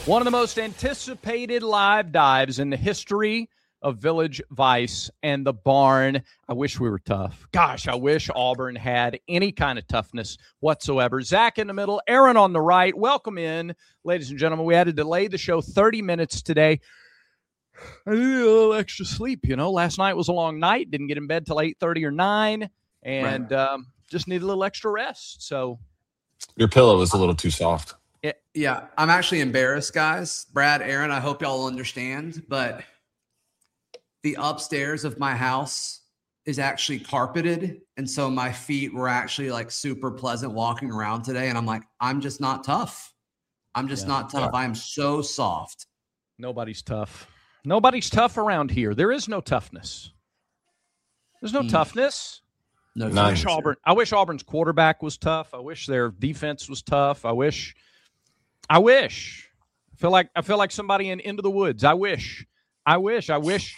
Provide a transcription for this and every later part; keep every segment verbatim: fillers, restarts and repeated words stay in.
One of the most anticipated live dives in the history of Village Vice and the Barn. I wish we were tough. Gosh, I wish Auburn had any kind of toughness whatsoever. Zach in the middle, Aaron on the right. Welcome in, ladies and gentlemen. We had to delay the show thirty minutes today. I need a little extra sleep, you know. Last night was a long night. Didn't get in bed till eight thirty or nine, and right. um, just need a little extra rest. So your pillow was a little too soft. It, yeah, I'm actually embarrassed, guys. Brad, Aaron, I hope y'all understand, but the upstairs of my house is actually carpeted, and so my feet were actually like super pleasant walking around today, and I'm like, I'm just not tough. I'm just yeah, not tough. Yeah. I am so soft. Nobody's tough. Nobody's tough around here. There is no toughness. There's no mm. toughness. No, I wish Auburn. I wish Auburn's quarterback was tough. I wish their defense was tough. I wish. I wish. I feel like I feel like somebody in Into the Woods. I wish. I wish. I wish.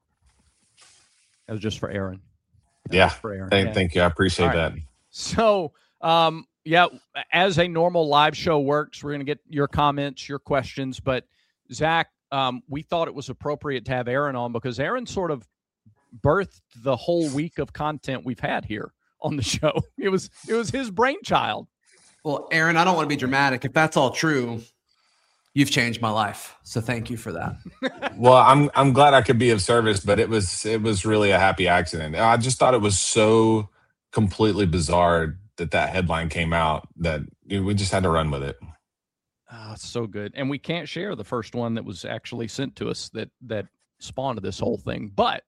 That was just for Aaron. That yeah. For Aaron. Thank, yeah. thank you. I appreciate right. that. So, um, yeah, as a normal live show works, we're going to get your comments, your questions. But Zach, um, we thought it was appropriate to have Aaron on because Aaron sort of birthed the whole week of content we've had here on the show. It was it was his brainchild. Well, Aaron, I don't want to be dramatic. If that's all true, you've changed my life. So thank you for that. Well, I'm I'm glad I could be of service, but it was it was really a happy accident. I just thought it was so completely bizarre that that headline came out that we just had to run with it. Oh, it's so good. And we can't share the first one that was actually sent to us that that spawned this whole thing. But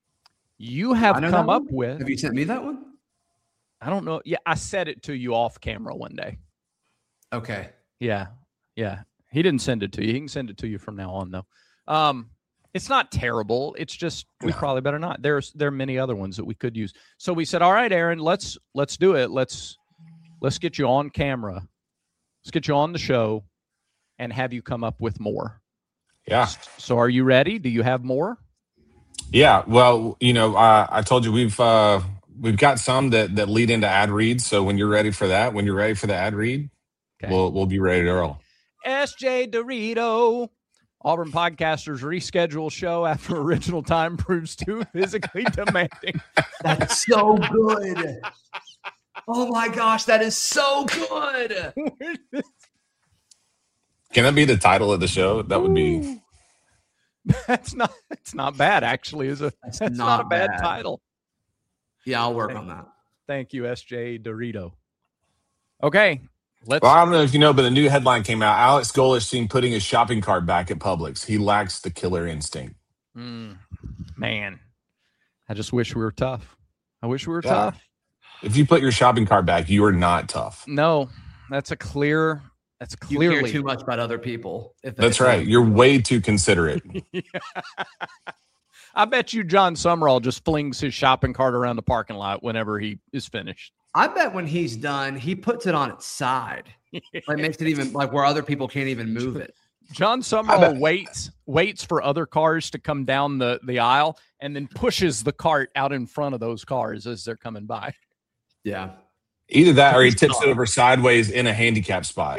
you have come up with. Have you sent me that one? I don't know. Yeah, I said it to you off camera one day. Okay. Yeah. Yeah. He didn't send it to you. He can send it to you from now on, though. Um, it's not terrible. It's just we probably better not. There's there are many other ones that we could use. So we said, all right, Aaron, let's let's do it. Let's let's get you on camera. Let's get you on the show and have you come up with more. Yeah. So are you ready? Do you have more? Yeah. Well, you know, uh, I told you we've uh, we've got some that that lead into ad reads. So when you're ready for that, when you're ready for the ad read, okay. we'll we'll be ready to roll. S J Dorito. Auburn podcasters reschedule show after original time proves too physically demanding. That's so good. Oh my gosh, that is so good. Can that be the title of the show? That would be. That's not. It's not bad, actually. Is a. That's, that's not, not a bad, bad title. Yeah, I'll work on that. Thank you, S J Dorito. Okay. Let's... Well, I don't know if you know, but a new headline came out. Alex Golesh seen putting his shopping cart back at Publix. He lacks the killer instinct. Mm, man, I just wish we were tough. I wish we were yeah. tough. If you put your shopping cart back, you are not tough. No, that's a clear. That's clearly you care too much about other people. If that's right. Them. You're way too considerate. Yeah. I bet you John Summerall just flings his shopping cart around the parking lot whenever he is finished. I bet when he's done, he puts it on its side. Like makes it even like where other people can't even move it. John Summerall waits waits for other cars to come down the, the aisle and then pushes the cart out in front of those cars as they're coming by. Yeah. Either that or he tips it over sideways in a handicap spot.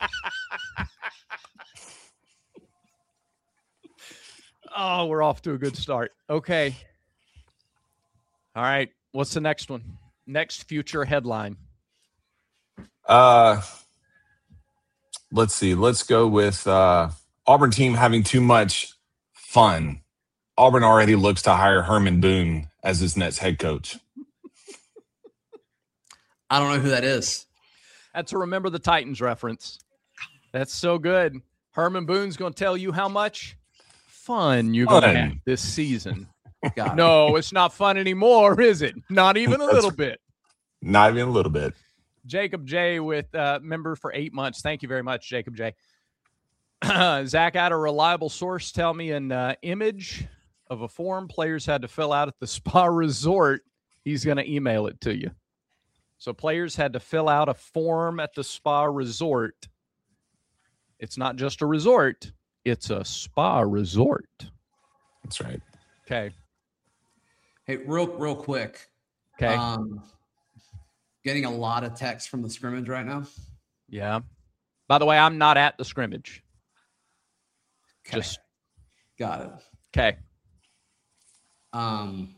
Oh, we're off to a good start. Okay. All right. What's the next one? Next future headline. Uh, let's see. Let's go with uh, Auburn team having too much fun. Auburn already looks to hire Herman Boone as his next head coach. I don't know who that is. That's a Remember the Titans reference. That's so good. Herman Boone's going to tell you how much fun you're going to have this season. No, it's not fun anymore, is it? Not even a little bit. Not even a little bit. Jacob J with uh, member for eight months. Thank you very much, Jacob J. Zach had a reliable source tell me an uh, image of a form players had to fill out at the spa resort. He's going to email it to you. So players had to fill out a form at the spa resort. It's not just a resort. It's a spa resort. That's right. Okay. Hey, real, real quick. Okay. Um, getting a lot of texts from the scrimmage right now. Yeah. By the way, I'm not at the scrimmage. Okay. Just got it. okay. Um,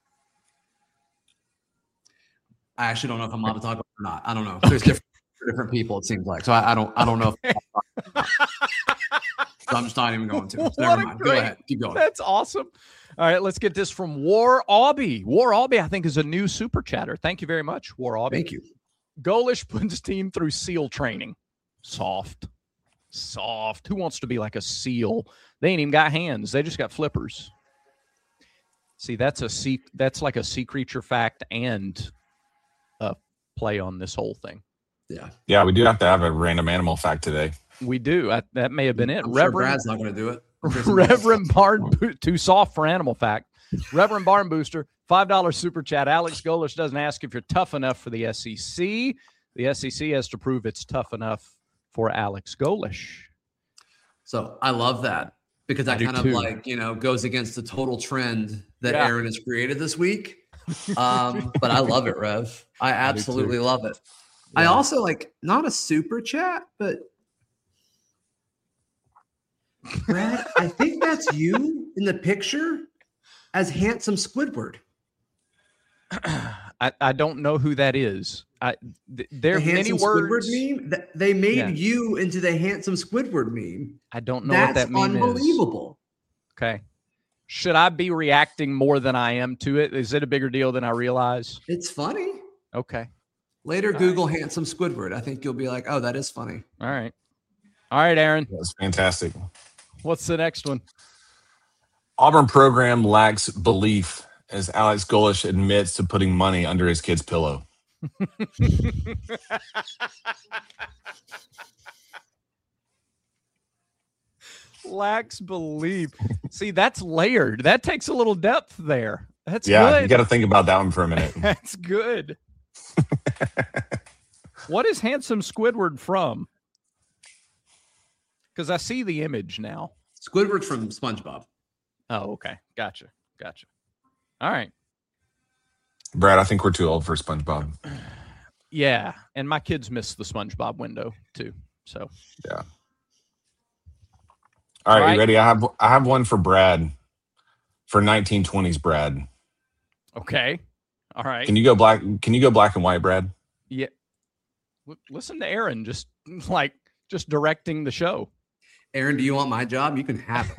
I actually don't know if I'm allowed to talk about it or not. I don't know. There's different different people. It seems like so. I, I don't. I don't know. If so I'm just not even going to. So What never a mind. great- Go ahead. Keep going. That's awesome. All right, let's get this from War Aubie. War Aubie, I think, is a new super chatter. Thank you very much, War Aubie. Thank you. Golish puts team through SEAL training. Soft. Soft. Who wants to be like a SEAL? They ain't even got hands. They just got flippers. See, that's a sea, that's like a sea creature fact and a play on this whole thing. Yeah. Yeah, we do have to have a random animal fact today. We do. I, that may have been it. I'm sure Reverend Brad's not going to do it. I'm sure somebody else- Reverend Barn Bo- too soft for animal fact. Reverend Barn Booster, five dollar super chat. Alex Golish doesn't ask if you're tough enough for the S E C. The S E C has to prove it's tough enough for Alex Golish. So I love that because that I do kind of too. like, you know, goes against the total trend that Yeah. Aaron has created this week. Um, but I love it, Rev. I absolutely love it. I Yeah. also like not a super chat, but Brad, I think that's you in the picture as handsome Squidward. I, I don't know who that is. I th- there The are many handsome words. Squidward meme. Th- They made Yeah. you into the handsome Squidward meme. I don't know That's what that meme is. unbelievable. Okay. Should I be reacting more than I am to it? Is it a bigger deal than I realize? It's funny. Okay. Later, Google handsome Squidward. I think you'll be like, oh, that is funny. All right. All right, Aaron. That's fantastic. What's the next one? Auburn program lacks belief as Alex Golish admits to putting money under his kid's pillow. Lacks belief. See, that's layered. That takes a little depth there. That's Yeah, good. you got to think about that one for a minute. That's good. What is handsome Squidward from? Because I see the image now. Squidward from SpongeBob. Oh, okay. Gotcha. Gotcha. All right. Brad, I think we're too old for SpongeBob. Yeah. And my kids miss the SpongeBob window too. So Yeah. All right, All right. you ready? I have I have one for Brad, for nineteen twenties Brad. okay. All right. Can you go black? Can you go black and white, Brad? Yeah. L- Listen to Aaron just like just directing the show. Aaron, do you want my job? You can have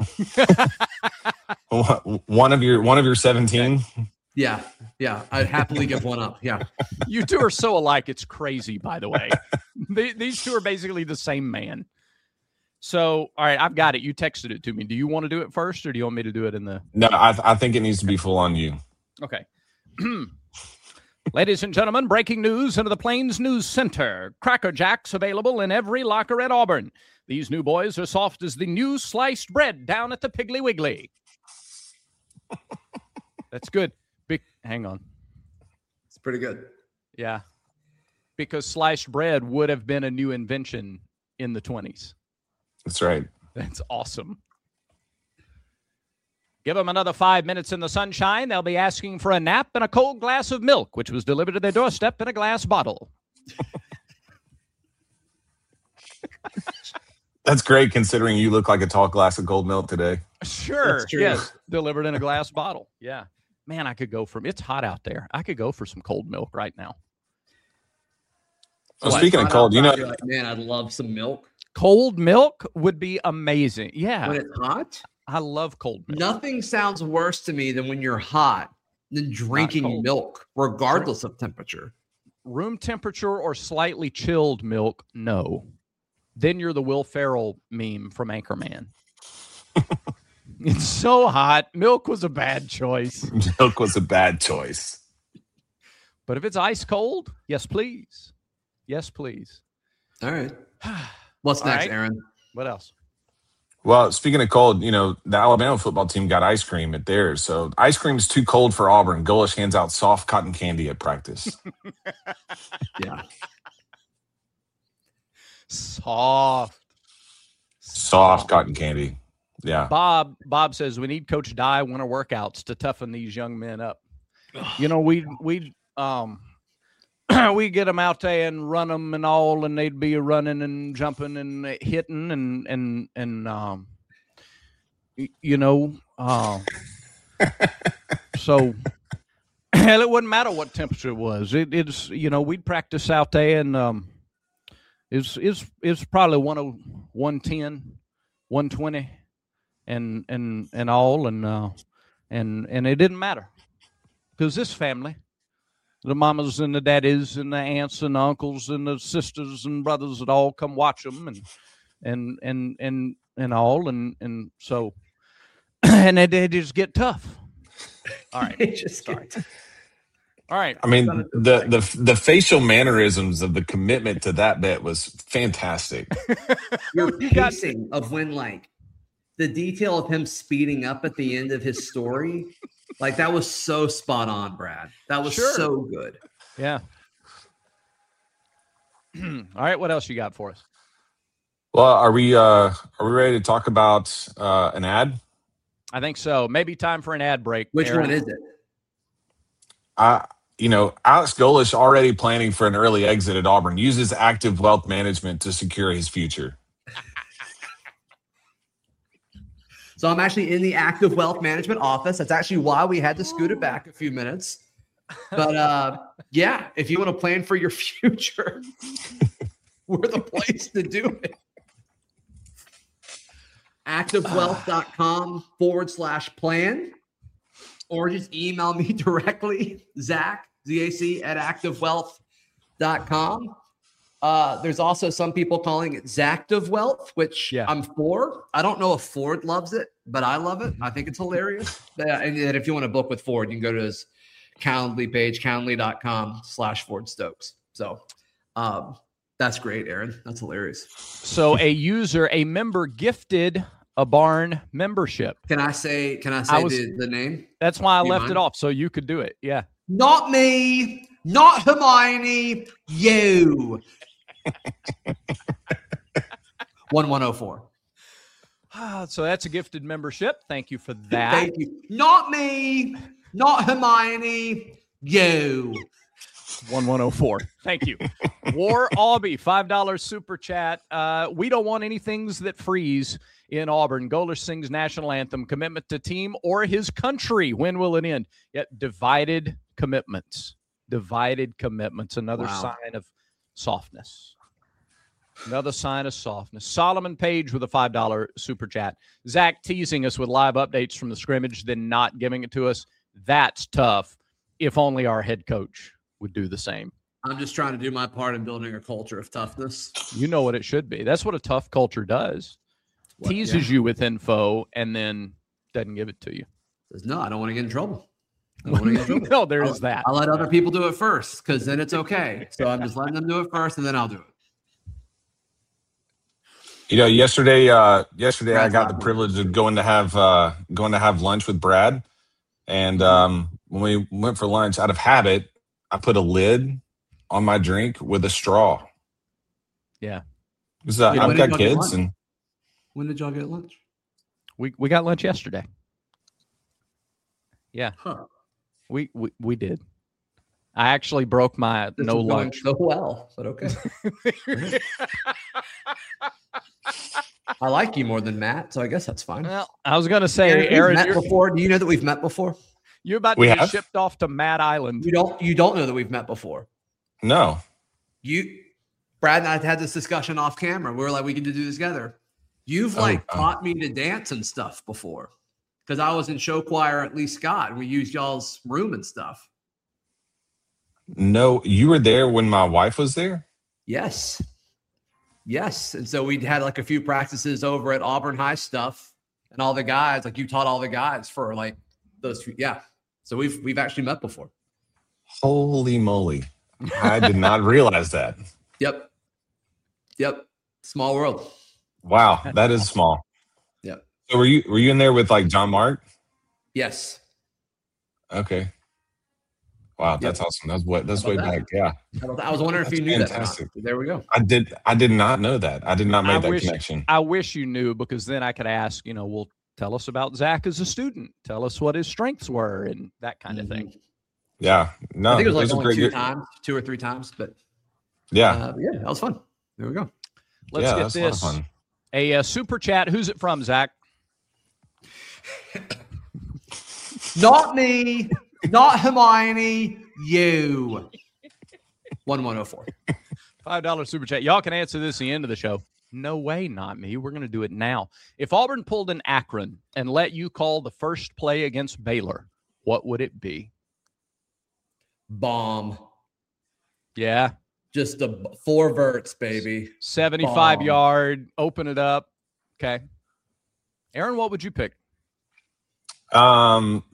it. One of your one of your seventeen. Yeah. Yeah. I'd happily give one up. Yeah. You two are so alike. It's crazy, by the way. The- These two are basically the same man. So, all right, I've got it. You texted it to me. Do you want to do it first or do you want me to do it in the. No, I I think it needs to be full on you. Okay. Ladies and gentlemen, breaking news into the Plains News Center. Cracker Jacks available in every locker at Auburn. These new boys are soft as the new sliced bread down at the Piggly Wiggly. That's good. Big, hang on. It's pretty good. Yeah. Because sliced bread would have been a new invention in the twenties. That's right. That's awesome. Give them another five minutes in the sunshine. They'll be asking for a nap and a cold glass of milk, which was delivered to their doorstep in a glass bottle. That's great considering you look like a tall glass of cold milk today. Sure. That's true. Yes. Delivered in a glass bottle. Yeah. Man, I could go from, it's hot out there. I could go for some cold milk right now. Well, So I speaking of thought cold, you know, outside, you're like, man, I'd love some milk. Cold milk would be amazing. Yeah. When it's hot, I love cold milk. nothing sounds worse to me than when you're hot than drinking cold. milk, regardless of temperature. Room temperature or slightly chilled milk, no. Then you're the Will Ferrell meme from Anchorman. It's so hot. Milk was a bad choice. milk was a bad choice. But if it's ice cold, yes, please. Yes, please. All right. What's All next, right. Aaron? What else? Well, speaking of cold, you know, the Alabama football team got ice cream at theirs. So ice cream is too cold for Auburn. Golish hands out soft cotton candy at practice. Yeah. Soft. Soft cotton candy. Yeah. Bob Bob says we need Coach Dye winter workouts to toughen these young men up. You know, we we um we get them out there and run them and all, and they'd be running and jumping and hitting and and and um y- you know, uh, so hell, it wouldn't matter what temperature it was. It, it's you know we'd practice out there, and um, it's it's it's probably one oh one ten, one twenty, and and and all, and uh, and and it didn't matter because this family, the mamas and the daddies and the aunts and the uncles and the sisters and brothers would all come watch them, and and and and and all, and and so and they, they just get tough. All right, It just sorry. get- All right. I mean, the the the facial mannerisms of the commitment to that bet was fantastic. Your You got- pacing of when, like, the detail of him speeding up at the end of his story, like, that was so spot on, Brad. That was Sure. so good. Yeah. All right. What else you got for us? Well, are we uh are we ready to talk about uh an ad? I think so. Maybe time for an ad break. Which Aaron. one is it? I you know, Alex Golish already planning for an early exit at Auburn, uses active wealth management to secure his future. So I'm actually in the active wealth management office. That's actually why we had to scoot it back a few minutes. But uh, yeah, if you want to plan for your future, we're the place to do it. activewealth.com forward slash plan, or just email me directly, Zach, Z A C, at activewealth dot com. Uh, there's also some people calling it Zactive Wealth, which Yeah. I'm for. I don't know if Ford loves it, but I love it. I think it's hilarious. Yeah, and then if you want to book with Ford, you can go to his Calendly page, calendly.com slash Ford Stokes. So um, that's great, Aaron. That's hilarious. So a user, a member gifted a barn membership. Can I say, can I say I was- the, the name? That's why I You left mind? it off so you could do it. Yeah. Not me, not Hermione, you. one one oh four. Ah, so that's a gifted membership. Thank you for that. Thank you. Not me, not Hermione, you. one one oh four. Thank you. War Aubie, five dollars super chat. Uh, we don't want any things that freeze in Auburn. Golish sings national anthem, commitment to team or his country. When will it end? Yet divided commitments. Divided commitments. Another Wow. sign of softness. Another sign of softness. Solomon Page with a five dollars super chat. Zach teasing us with live updates from the scrimmage, then not giving it to us. That's tough. If only our head coach would do the same. I'm just trying to do my part in building a culture of toughness. You know what it should be. That's what a tough culture does. What, Teases yeah. you with info and then doesn't give it to you. Says, no, I don't want to get in trouble. I don't want to get in trouble. No, there I'll, is that. I'll let other people do it first because then it's okay. So I'm just letting them do it first and then I'll do it. You know, yesterday, uh, yesterday I Brad's got the not privilege of going to have uh, going to have lunch with Brad, and um, when we went for lunch, out of habit, I put a lid on my drink with a straw. Yeah. 'Cause, uh, Yeah, I've when got did y'all get kids, lunch? and When did y'all get lunch? We we got lunch yesterday. Yeah, Huh. we we, we did. I actually broke my This no is going lunch. so well, but okay. I like you more than Matt, so I guess that's fine. Well, I was going to say, Aaron, we've Aaron, met you're, before. Do you know that we've met before? you're about to We get have? shipped off to Mad Island. You don't. You don't know that we've met before. no, You, Brad and I had this discussion off camera. We were like, we can do this together. You've Oh, like wow. taught me to dance and stuff before, because I was in show choir at Lee Scott, and we used y'all's room and stuff. no, you were there when my wife was there. Yes. Yes. And so we had like a few practices over at Auburn High stuff, and all the guys, like you taught all the guys for like those few. Yeah. So we've we've actually met before. Holy moly! I did not realize that. Yep. Yep. Small world. Wow, that is small. Yep. So were you were you in there with like John Mark? Yes. Okay. Wow, that's awesome. That's what that's How way about that? back. Yeah, I was- I was wondering if That's you knew fantastic. that. or not. There we go. I did. I did not know that. I did not make I that wish- connection. I wish you knew, because then I could ask, you know, well, tell us about Zach as a student. Tell us what his strengths were and that kind of thing. Yeah, no, I think it was like those are only two great- times, two or three times, but Yeah, uh, yeah, that was fun. There we go. Let's yeah, get that's a lot of this. fun. A, uh super chat. Who's it from, Zach? Not me. Not Hermione. You. one one oh four. five dollar super chat. Y'all can answer this at the end of the show. No way, not me. We're going to do it now. If Auburn pulled an Akron and let you call the first play against Baylor, what would it be? Bomb. Yeah. Just a four verts, baby. seventy-five Bomb. yard, open it up. Okay. Aaron, what would you pick? Um,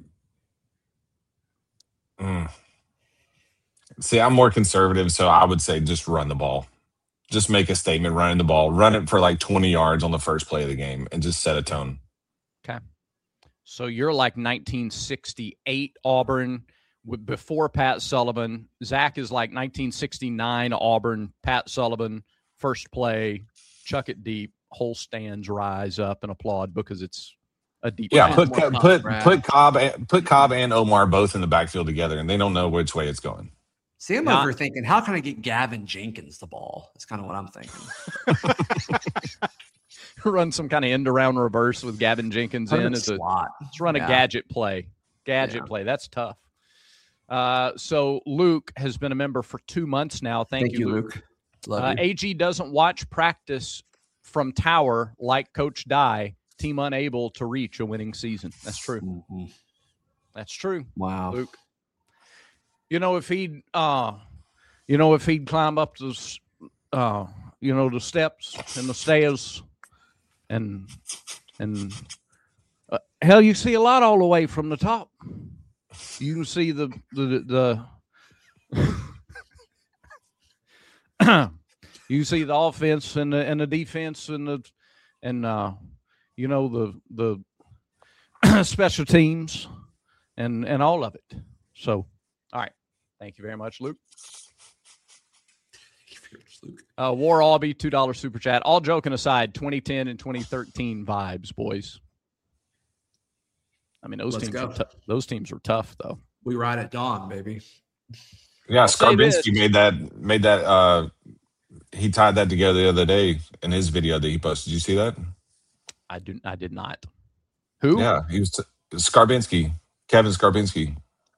mm. See, I'm more conservative, so I would say just run the ball. Just make a statement running the ball. Run it for like twenty yards on the first play of the game and just set a tone. Okay. So you're like nineteen sixty-eight Auburn with before Pat Sullivan. Zach is like nineteen sixty-nine Auburn, Pat Sullivan, first play, chuck it deep, whole stands rise up and applaud because it's a deep Yeah, pass. put more Cobb, put Brad. put Cobb and- put Cobb and Omar both in the backfield together, and they don't know which way it's going. See, I'm Not- over thinking, how can I get Gavin Jenkins the ball? That's kind of what I'm thinking. Run some kind of end around reverse with Gavin Jenkins Put him in in as a slot. let's run a Yeah. gadget play. Gadget Yeah. play. That's tough. Uh, so Luke has been a member for two months now. Thank, Thank you, Luke. Love Uh, you. A G doesn't watch practice from Tower like Coach Dye. Team unable to reach a winning season. That's true. Mhm. That's true, Wow. Luke. You know if he'd, uh, you know if he'd climb up those, uh, you know the steps and the stairs, and and uh, hell, you see a lot all the way from the top. You can see the the the. You see the offense and the and the defense and the and uh, you know the the special teams and and all of it. So, all right, thank you very much, Luke. Uh, War Albie two dollar super chat. All joking aside, twenty ten and twenty thirteen vibes, boys. I mean those Let's teams go. are tou- those teams are tough though. We ride at dawn, baby. Yeah, say this. Skarbinski made that made that. Uh, he tied that together the other day in his video that he posted. Did you see that? I do I did not. Who? Yeah, he was t- Skarbinski, Kevin Skarbinski.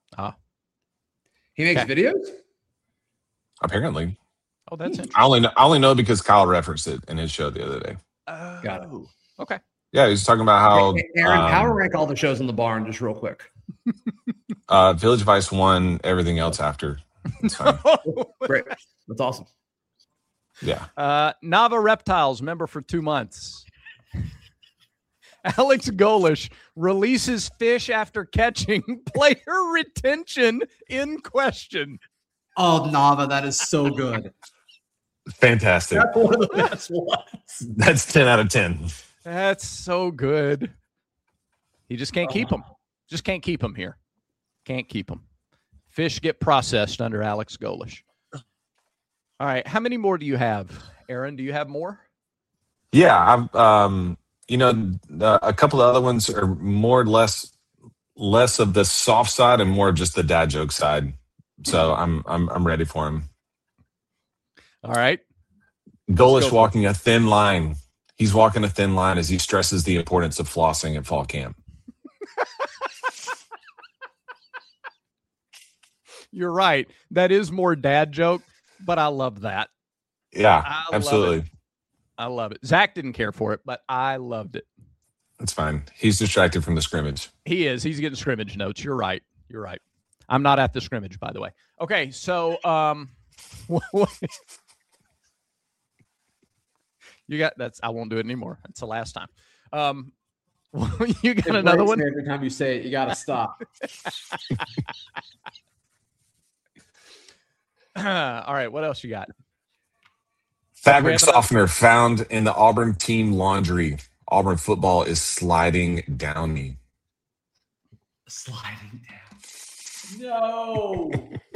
He makes Okay. videos? Apparently, Oh, that's interesting. I only know, I only know because Kyle referenced it in his show the other day. Got it. Oh, okay. Yeah, he was talking about how Hey, Aaron, um, power rank all the shows in the barn just real quick. uh, Village Vice won everything else after. It's fine. Great. That's awesome. Yeah, Uh, Nava Reptiles, member for two months. Alex Golish releases fish after catching. Player retention in question. Oh, Nava, that is so good. fantastic. That's one of the best ones. That's ten out of ten. That's so good. He just can't keep them. Just can't keep them here. Can't keep them. Fish get processed under Alex Golish. All right. How many more do you have, Aaron? Do you have more? Yeah, I've um, you know, uh, a couple of other ones are more or less less of the soft side and more of just the dad joke side. So I'm I'm I'm ready for him. All right. Golish go for walking a thin line. He's walking a thin line as he stresses the importance of flossing at fall camp. You're right. That is more dad joke, but I love that. Yeah, I love absolutely. it. I love it. Zach didn't care for it, but I loved it. That's fine. He's distracted from the scrimmage. He is. He's getting scrimmage notes. You're right. You're right. I'm not at the scrimmage, by the way. Okay, so um, you got that's. I won't do it anymore. That's the last time. Um, you got It another breaks one. me every time you say it, you got to stop. All right. What else you got? Fabric We have another- softener found in the Auburn team laundry. Auburn football is sliding down me. Sliding down. No.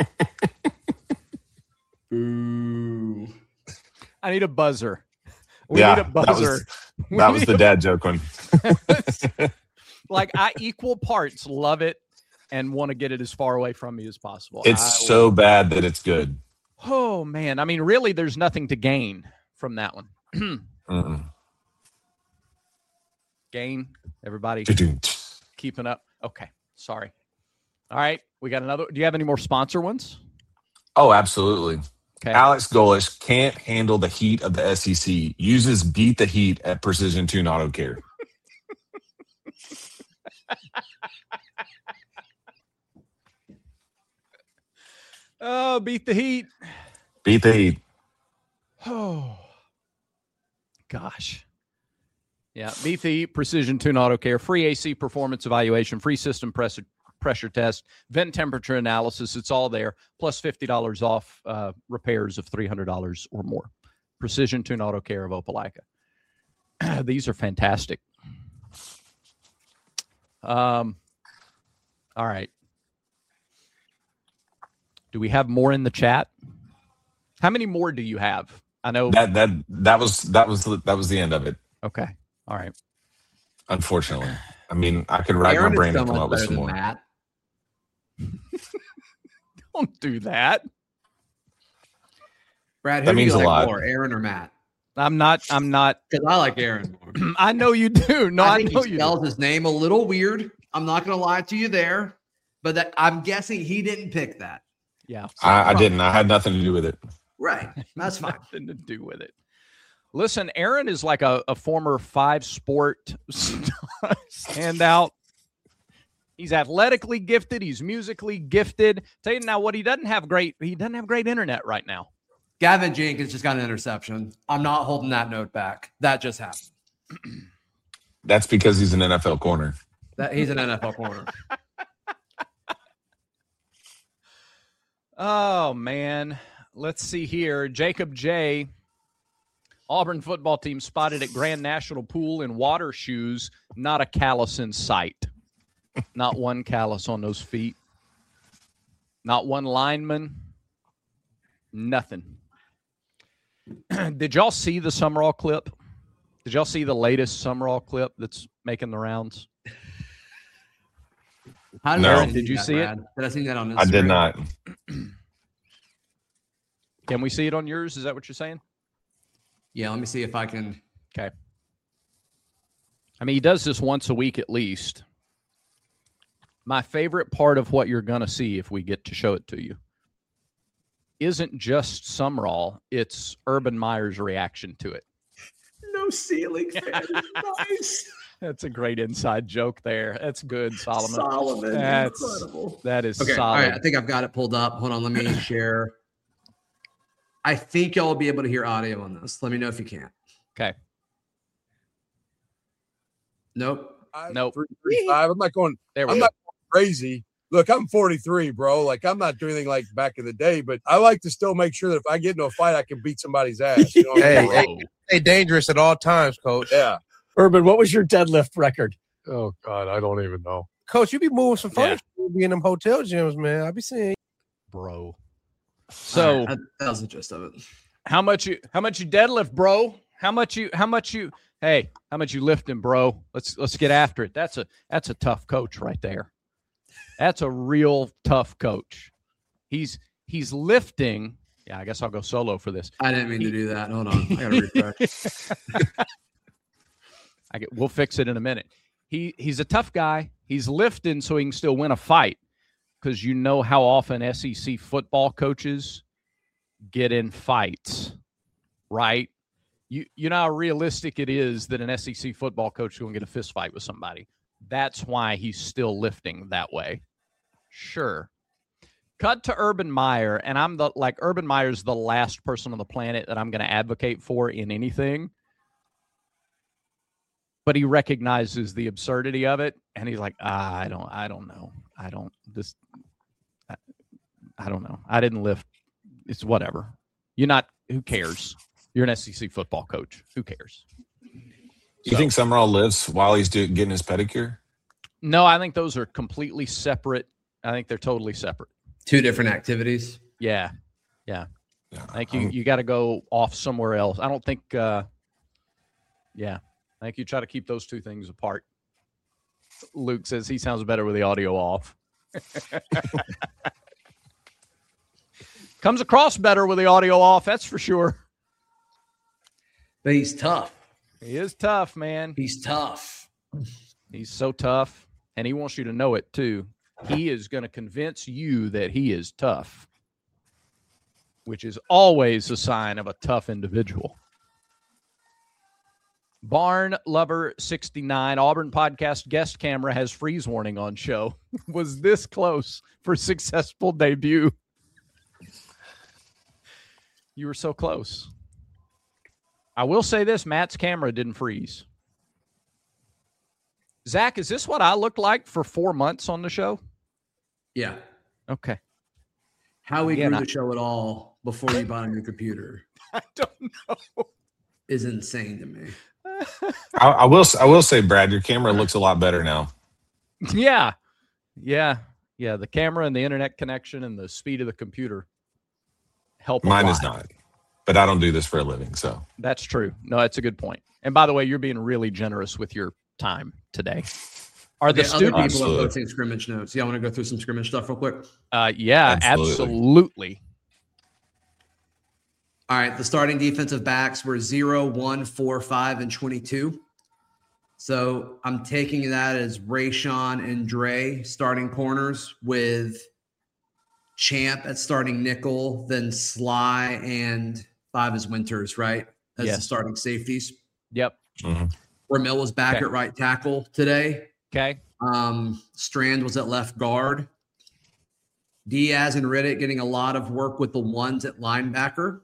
Boo. I need a buzzer. We Yeah, need a that buzzer. was- That was the dad joke one. Like I equal parts love it and want to get it as far away from me as possible. It's I- so bad that it's good. Oh man, I mean, really, there's nothing to gain from that one. Mm-mm. Gain, everybody. keeping up. Okay, sorry. All right, we got another. Do you have any more sponsor ones? Oh, absolutely. Okay. Alex Golish can't handle the heat of the S E C. Uses Beat the Heat at Precision Tune Auto Care. Oh, Beat the Heat. Beat the Heat. Oh, gosh. Yeah, Beat the Heat, Precision Tune Auto Care, free A C performance evaluation, free system pressure pressure test, vent temperature analysis. It's all there, plus fifty dollars off uh, repairs of three hundred dollars or more. Precision Tune Auto Care of Opelika. These are fantastic. Um, all right. Do we have more in the chat? How many more do you have? I know that that that was that was the, that was the end of it. Okay. All right. Unfortunately, I mean, I could rack Aaron my brain is so and come much up with better some than more. Matt. Don't do that. Brad, who That do means you a like lot. more, Aaron or Matt? I'm not. I'm not. Because I like Aaron more. I know you do. No, I I, think know he you spells do. his name a little weird. I'm not going to lie to you there, but that I'm guessing he didn't pick that. Yeah. I, I didn't. I had nothing to do with it. Right. That's fine. Nothing to do with it. Listen, Aaron is like a, a former five sport standout. He's athletically gifted. He's musically gifted. Tell you now what he doesn't have great. He doesn't have great internet right now. Gavin Jenkins just got an interception. I'm not holding that note back. That just happened. That's because he's an N F L corner. That he's an N F L corner. Oh man, let's see here. Jacob J. Auburn football team spotted at Grand National Pool in water shoes. Not a callus in sight. Not one callus on those feet. Not one lineman. Nothing. Did y'all see the Summerall clip? Did y'all see the latest Summerall clip that's making the rounds? How did, No. I see Did you that, see it? Brad? Did I see that on Instagram? I did not. Can we see it on yours? Is that what you're saying? Yeah, let me see if I can. Okay. I mean, he does this once a week at least. My favorite part of what you're going to see, if we get to show it to you, isn't just Summerall. It's Urban Meyer's reaction to it. No ceiling fan. Nice. That's a great inside joke there. That's good, Solomon. Solomon. That's, Incredible. that is Okay. solid. All right. I think I've got it pulled up. Hold on. Let me share. I think y'all will be able to hear audio on this. Let me know if you can't. Okay. Nope. Nope. thirty-five. I'm not going. There we I'm go. not going crazy. Look, I'm forty-three, bro. Like I'm not doing anything like back in the day, but I like to still make sure that if I get into a fight, I can beat somebody's ass. You know what I mean? Hey, hey, stay dangerous at all times, Coach. Yeah. Urban, what was your deadlift record? Oh God, I don't even know. Coach, you be moving some Yeah. furniture. You be in them hotel gyms, man. I be seeing. Bro. All So right, that, that was the gist of it. how much you how much you deadlift, bro? How much you how much you hey, how much you lifting, bro? Let's let's get after it. That's a that's a tough coach right there. That's a real tough coach. He's he's lifting. Yeah, I guess I'll go solo for this. I didn't mean to do that. Hold on. I gotta refresh. I get we'll fix it in a minute. He he's a tough guy. He's lifting so he can still win a fight. Because you know how often S E C football coaches get in fights, right? You you know how realistic it is that an S E C football coach is going to get a fist fight with somebody. That's why he's still lifting that way. Sure. Cut to Urban Meyer, and I'm the like Urban Meyer's the last person on the planet that I'm going to advocate for in anything. But he recognizes the absurdity of it, and he's like, ah, I don't, I don't know. I don't, this, I, I don't know. I didn't lift. It's whatever. You're not, who cares? You're an S E C football coach. Who cares? You think Summerall lives while he's do, getting his pedicure? No, I think those are completely separate. I think they're totally separate. Two different activities. Yeah. Yeah. Yeah, I think you, I'm- you got to go off somewhere else. I don't think, uh, yeah, I think you try to keep those two things apart. Luke says he sounds better with the audio off. Comes across better with the audio off, that's for sure. But he's tough. He is tough, man. He's tough. He's so tough. and he wants you to know it too. He is going to convince you that he is tough, which is always a sign of a tough individual. Barn Lover sixty-nine, Auburn podcast guest camera has freeze warning on show. Was this close for successful debut? You were so close. I will say this, Matt's camera didn't freeze. Zach, is this what I looked like for four months on the show? Yeah. Okay. How we Again, grew I- the show at all before you bought a new computer I don't know. is insane to me. I, I will. I will say, Brad, your camera looks a lot better now. Yeah. Yeah. Yeah. The camera and the internet connection and the speed of the computer help. a Mine lot. is not, but I don't do this for a living. So That's true. No, that's a good point. And by the way, you're being really generous with your time today. Are the Okay, other students? people Absolutely. are posting scrimmage notes. Yeah, I want to go through some scrimmage stuff real quick. Uh, yeah, Absolutely. absolutely. All right, the starting defensive backs were zero, one, four, five, and twenty-two. So I'm taking that as Rayshawn and Dre starting corners with Champ at starting nickel, then Sly and five is Winters, right? As the Yes. starting safeties. Yep. mhm. Ramil was back Okay. at right tackle today. Okay. Um, Strand was at left guard. Diaz and Riddick getting a lot of work with the ones at linebacker.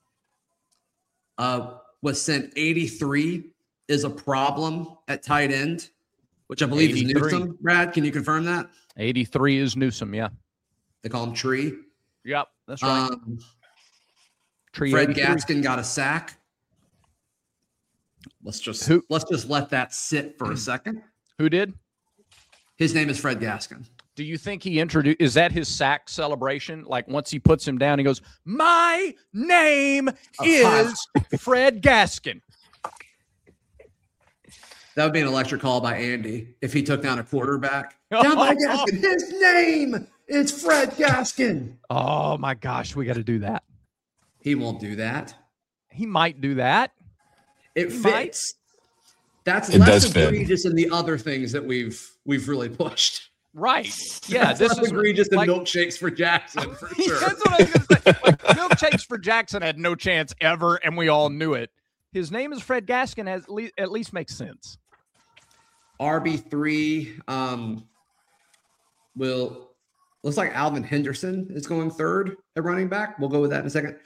Uh, was sent eighty-three is a problem at tight end, which I believe is eighty-three. Newsom. Brad, can you confirm that? eighty-three is Newsom. Yeah. They call him Tree. Yep. That's right. Um, Tree Fred eighty-three. Gaskin got a sack. Let's just Who- let's just let that sit for a second. Who did? His name is Fred Gaskin. Do you think he introduced? Is that his sack celebration? Like once he puts him down, he goes, "My name is Fred Gaskin." That would be an electric call by Andy if he took down a quarterback. Down by Gaskin. His name is Fred Gaskin. Oh my gosh, we got to do that. He won't do that. He might do that. It He might. fits. That's It less does fit. egregious than the other things that we've we've really pushed. Right. Yeah. That's This less is egregious than like- milkshakes for Jackson for sure. That's what I was going to say. Like, milkshakes for Jackson had no chance ever, and we all knew it. His name is Fred Gaskin. Has at least, at least makes sense. R B three um, will looks like Alvin Henderson is going third at running back. We'll go with that in a second.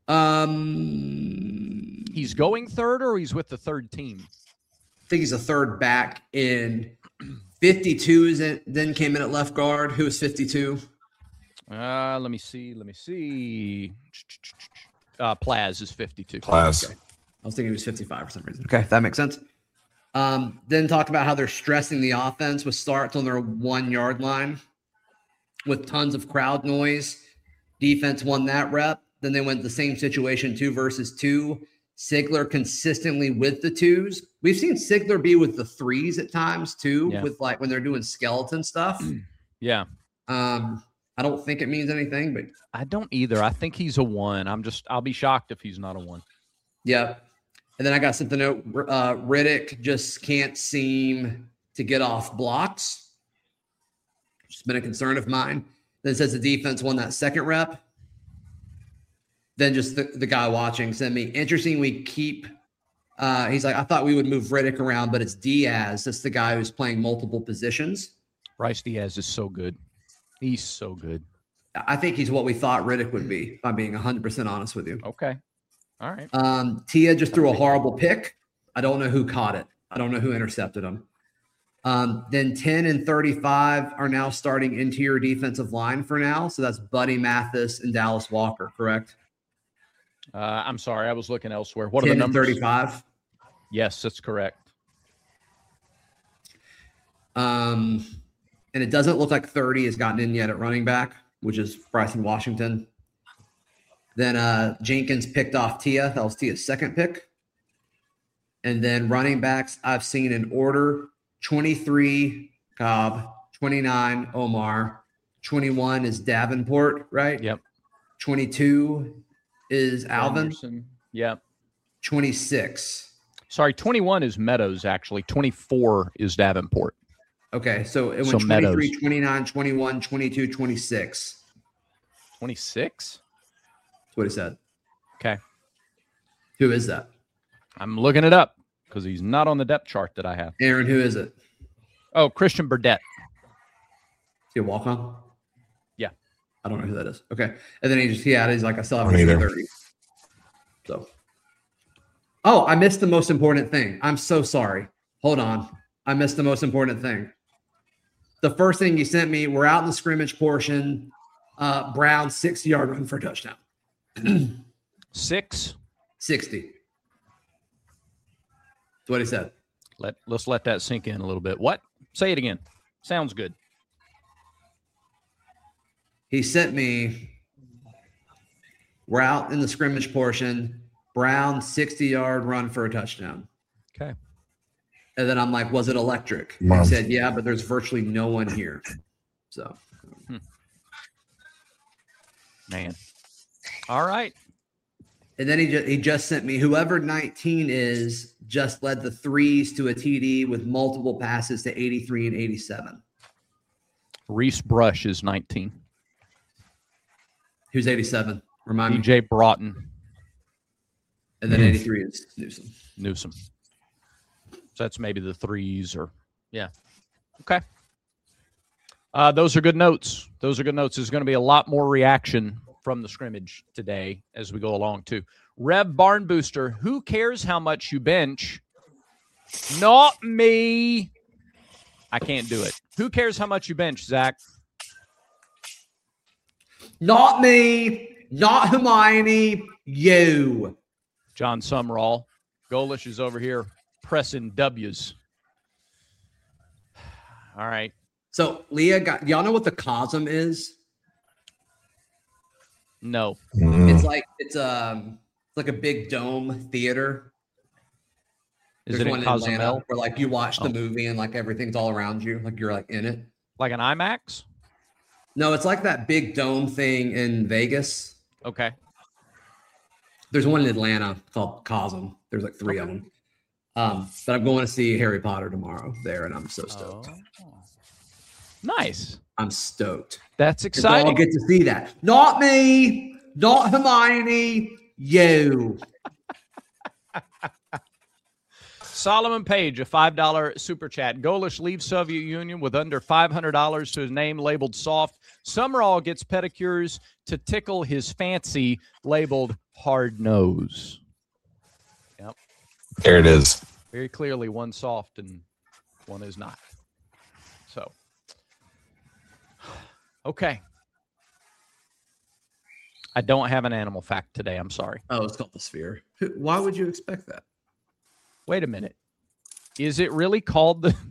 Um, He's going third, or he's with the third team. I think he's a third back in fifty-two. Is it then came in at left guard? Who was fifty-two? Uh, let me see. Let me see. Uh, Plaz is fifty-two. Class. Okay. I was thinking he was fifty-five for some reason. Okay, that makes sense. Um, then talk about how they're stressing the offense with starts on their one yard line with tons of crowd noise. Defense won that rep. Then they went the same situation, two versus two. Sigler consistently with the twos. We've seen Sigler be with the threes at times too, Yeah. with like when they're doing skeleton stuff. Yeah. Um, I don't think it means anything, but I don't either. I think he's a one. I'm just, I'll be shocked if he's not a one. yeah. And then I got something to note. Uh, Riddick just can't seem to get off blocks. It's been a concern of mine. Then it says the defense won that second rep. Then just the, the guy watching sent me, interesting, we keep, uh, he's like, I thought we would move Riddick around, but it's Diaz. That's the guy who's playing multiple positions. Bryce Diaz is so good. He's so good. I think he's what we thought Riddick would be, if I'm being one hundred percent honest with you. Okay. All right. Um, Tia just threw a horrible pick. I don't know who caught it. I don't know who intercepted him. Um, then ten and thirty-five are now starting interior defensive line for now. So that's Buddy Mathis and Dallas Walker, correct? Uh, I'm sorry. I was looking elsewhere. What are the ten and numbers? thirty-five. Yes, that's correct. Um, and it doesn't look like thirty has gotten in yet at running back, which is Bryson Washington. Then uh, Jenkins picked off Tia. That was Tia's second pick. And then running backs I've seen in order: twenty-three, Cobb; twenty-nine, Omar; twenty-one is Davenport, right? Yep. twenty-two is Alvin. Anderson. Yep. twenty-six. Sorry, twenty-one is Meadows, actually. twenty-four is Davenport. Okay, so it So went Meadows. twenty-three, twenty-nine, twenty-one, twenty-two, twenty-six. twenty-six? That's what he said. Okay. Who is that? I'm looking it up because he's not on the depth chart that I have. Aaron, who is it? Oh, Christian Burdett. Is he a walk-on? Yeah. I don't know who that is. Okay. And then he just, yeah, he's like, I still have Me neither. thirty. So. Oh, I missed the most important thing. I'm so sorry. Hold on. I missed the most important thing. The first thing you sent me, we're out in the scrimmage portion. Uh, Brown, sixty-yard run for a touchdown. Six. sixty. That's what he said. Let, let's let that sink in a little bit. What? Say it again. Sounds good. He sent me, we're out in the scrimmage portion. Brown, sixty-yard run for a touchdown. Okay. And then I'm like, was it electric? Wow. He said, yeah, but there's virtually no one here. So, Man. All right. and then he just, he just sent me, whoever nineteen is, just led the threes to a T D with multiple passes to eighty-three and eighty-seven. Reese Brush is nineteen. Who's eighty-seven? Remind B me. J Broughton. And then eighty-three is Newsom. Newsom. So that's maybe the threes or, yeah. Okay. Uh, those are good notes. Those are good notes. There's going to be a lot more reaction from the scrimmage today as we go along, too. Rev Barn Booster, who cares how much you bench? Not me. I can't do it. Who cares how much you bench, Zach? Not me. Not Hermione. You. John Sumrall. Golish is over here pressing W's. All right. So Leah got, y'all know what the Cosm is? No. Mm. It's like it's um it's like a big dome theater. Is There's it one in in Atlanta Cozumel? where like you watch the Oh. movie and like everything's all around you, like you're like in it. Like an IMAX? No, it's like that big dome thing in Vegas. Okay. There's one in Atlanta called Cosm. There's like three of them. Um, but I'm going to see Harry Potter tomorrow there, and I'm so stoked. Oh. Nice. I'm stoked. That's Because I'll exciting. get to see that. Not me, not Hermione, you. Solomon Page, a five dollar super chat. Golish leaves Soviet Union with under five hundred dollars to his name labeled soft. Summerall gets pedicures to tickle his fancy labeled hard nose. Yep. There it is. Very clearly one soft and one is not. So, okay. I don't have an animal fact today. I'm sorry. Oh, it's called the sphere. Who- Why would you expect that? Wait a minute. Is it really called the...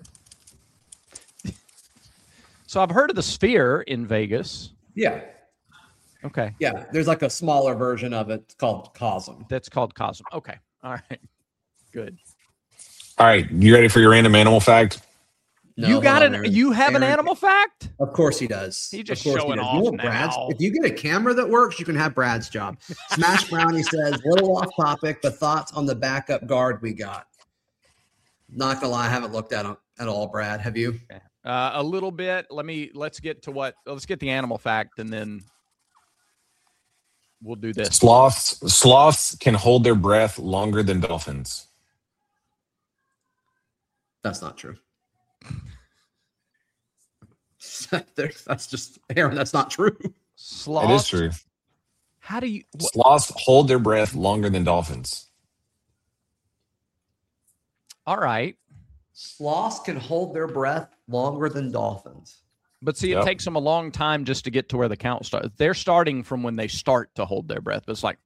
So I've heard of the Sphere in Vegas. Yeah. Okay. Yeah. There's like a smaller version of it called Cosm. That's called Cosm. Okay. All right. Good. All right, you ready for your random animal fact? No, you hold got on, an Aaron. you have an Aaron- animal fact? Of course he does. He just Of course showing does. off You know what Brad's- now. If you get a camera that works, you can have Brad's job. Smash Brownie says, little off topic, but thoughts on the backup guard we got. Not gonna lie, I haven't looked at him at all, Brad. Have you? Uh, a little bit. Let me let's get to what let's get the animal fact and then we'll do this. Sloths sloths can hold their breath longer than dolphins. That's not true. That's just Aaron. That's not true. Sloth. It is true. How do you what, Sloths hold their breath longer than dolphins. all right. Sloths can hold their breath longer than dolphins. But see, it Yep. takes them a long time just to get to where the count starts. They're starting from when they start to hold their breath. But it's like,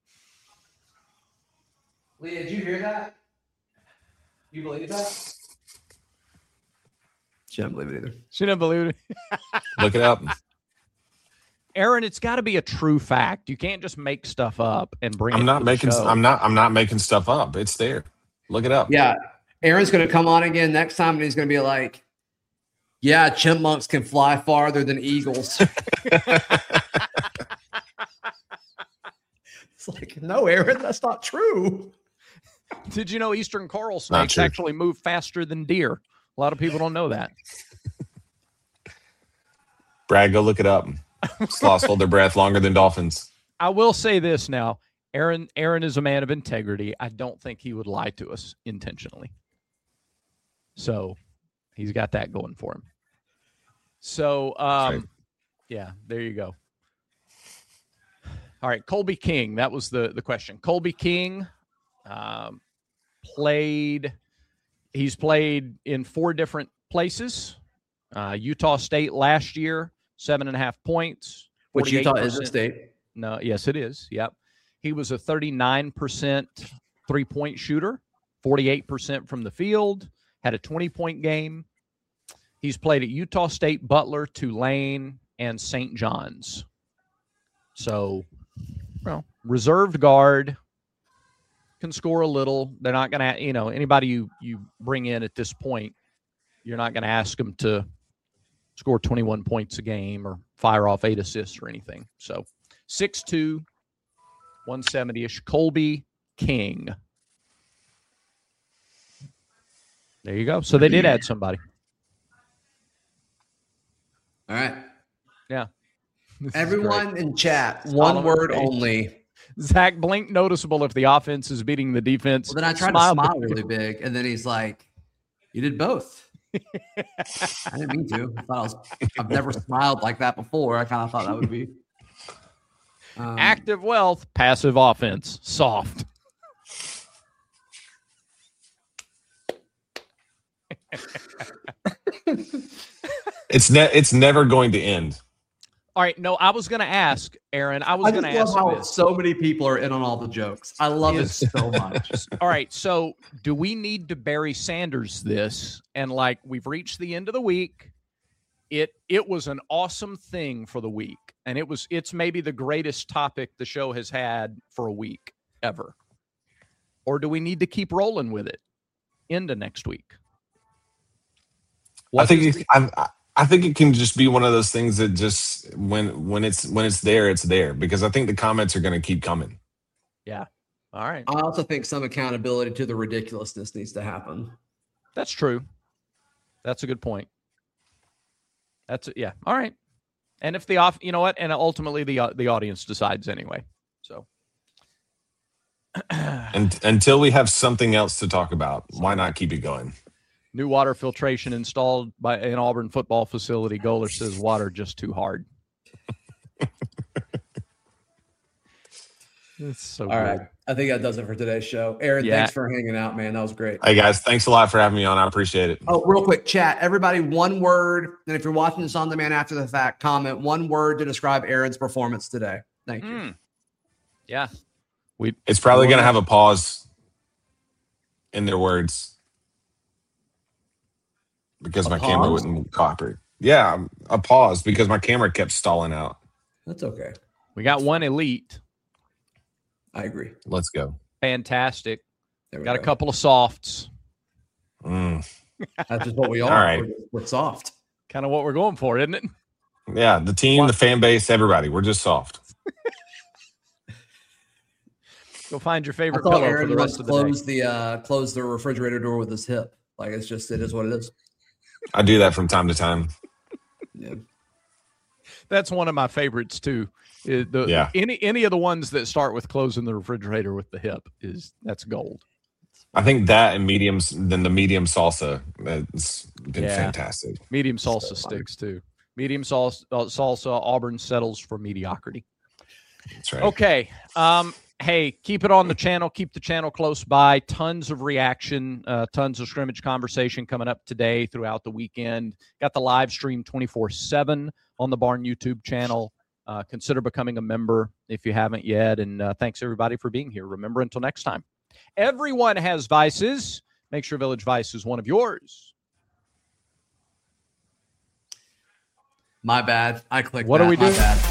Leah, did you hear that? You believe that? She doesn't believe it either. she didn't believe it. Look it up. Aaron, it's got to be a true fact. You can't just make stuff up and bring it I'm not to the making show. I'm not I'm not making stuff up. It's there. Look it up. Yeah. Aaron's going to come on again next time and he's going to be like, yeah, chipmunks can fly farther than eagles. It's like, no, Aaron, that's not true. Did you know eastern coral Not snakes true. actually move faster than deer? A lot of people don't know that. Brad, go look it up. Sloths hold their breath longer than dolphins. I will say this now. Aaron Aaron is a man of integrity. I don't think he would lie to us intentionally. So he's got that going for him. So, um, Okay. yeah, there you go. All right, Colby King. That was the, the question. Colby King um, played – he's played in four different places. Uh, Utah State last year, seven and a half points. Which Utah is a forty-eight percent state. No, yes, it is. Yep. He was a thirty-nine percent three-point shooter, forty-eight percent from the field, had a twenty-point game. He's played at Utah State, Butler, Tulane, and Saint John's. So, well, reserved guard, can score a little. They're not going to, you know, anybody you, you bring in at this point, you're not going to ask them to score twenty-one points a game or fire off eight assists or anything. So, six two, one seventy-ish. Colby King. There you go. So they did add somebody. All right. Yeah. This is Everyone great. in chat, Smile one on word your face. only. Zach, blink noticeable if the offense is beating the defense. Well, then I tried Smile to smile big. really big, and then he's like, "You did both." I didn't mean to. I thought I was. I've never smiled like that before. I kind of thought that would be um, Active wealth, passive offense, soft. It's ne- it's never going to end. All right. No, I was going to ask, Aaron. I was I going just to love ask how this. so many people are in on all the jokes. I love it Yes. so much. All right. So, do we need to Barry Sanders this? And like, we've reached the end of the week. It it was an awesome thing for the week, and it was it's maybe the greatest topic the show has had for a week ever. Or do we need to keep rolling with it into next week? I think is it, I, I think it can just be one of those things that just when when it's when it's there, it's there, because I think the comments are going to keep coming. Yeah. All right. I also think some accountability to the ridiculousness needs to happen. That's true. That's a good point. That's yeah. All right. And if the off, you know what? And ultimately the uh, the audience decides anyway. So And until we have something else to talk about, why not keep it going? new water filtration installed by an Auburn football facility. Goler says water just too hard. It's so All good. right. I think that does it for today's show. Aaron, Yeah. thanks for hanging out, man. That was great. Hey guys, thanks a lot for having me on. I appreciate it. Oh, real quick, chat. Everybody, one word. And if you're watching this on demand after the fact, comment one word to describe Aaron's performance today. Thank you. Mm. Yeah. We It's probably going to have a pause in their words because A my camera pause? wouldn't cooperate. Yeah, a pause because my camera kept stalling out. That's okay. we got one elite. I agree. Let's go. Fantastic. There we Got go. a couple of softs. Mm. That's just what we are. All right. We're, we're soft. Kind of what we're going for, isn't it? Yeah, the team, the fan base, everybody. We're just soft. Go find your I favorite thought pillow for Aaron the must rest of the day. close the uh, close the refrigerator door with his hip. Like it's just it is what it is. I do that from time to time. Yeah. That's one of my favorites too. Is the, Yeah. Any any of the ones that start with closing the refrigerator with the hip is that's gold. I think that and mediums, then the medium salsa, that's been Yeah. fantastic. Medium salsa So funny. sticks too. Medium salsa, uh, salsa. Auburn settles for mediocrity. That's right. Okay. Um, hey, keep it on the channel. Keep the channel close by. Tons of reaction, uh, tons of scrimmage conversation coming up today throughout the weekend. Got the live stream twenty-four seven on the Barn YouTube channel. Uh, consider becoming a member if you haven't yet. And uh, thanks, everybody, for being here. Remember, until next time, everyone has vices. Make sure Village Vice is one of yours. My bad. I clicked. What that. are we My doing? bad.